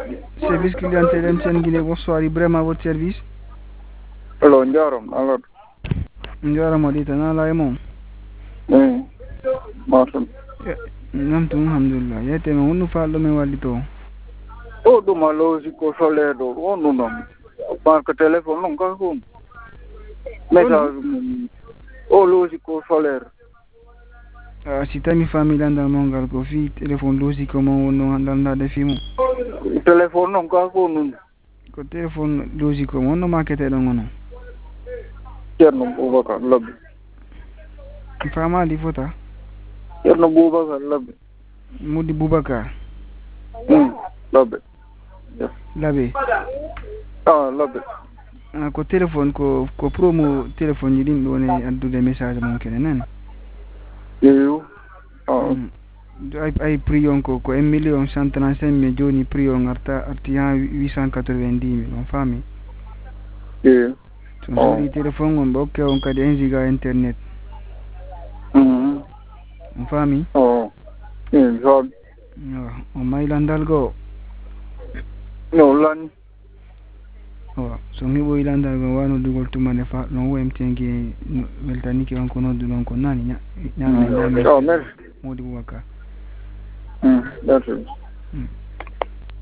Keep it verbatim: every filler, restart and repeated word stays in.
Service clientèle M T N Guinée, bonsoir, Ibrahima à votre service. Hello, Njaram, alors. Njaram Adita, na la emo. Eh, Marshal. Nam tu alhamdulillah. Yete me unu fallo me walito. Oh, do malo si ko sole do. Oh, no no. Pa ka telephone nong ka ko. Mesa. Oh, lo si ko sole. Ah, si tami famille andal mongal ko fi téléphone losi ko mo wono andal na de fimu. Telephone nong ka ko nun. Ko téléphone losi ko mo no makete do ngono. Cerno Boubacar Labe. Fama di fota. Cerno Boubacar Labe. Mudi Boubacar. Hmm, Labe. Labe. Ah, Labe. Ah, ko téléphone ko ko promo téléphone yidin do ne addude message mon kene nan. Yo. Ah. ay ay prix on ko ko un million cent trente-cinq mille joni prix on arta artiyan huit cent quatre-vingt-dix mille on fami. Yeah. So oh. Di téléphone on bokke on kadi un giga internet. Mhm. On fami. Oh. Yeah, so. No, on mailandal go. No lan. Oh, so mi bo ilandal go wano dugol tumane fa no wo M T N gi weltani ke on ko noddu non ko nani nya nya Oh, merci. Modi Boubacar. Mm, that's it. Mm.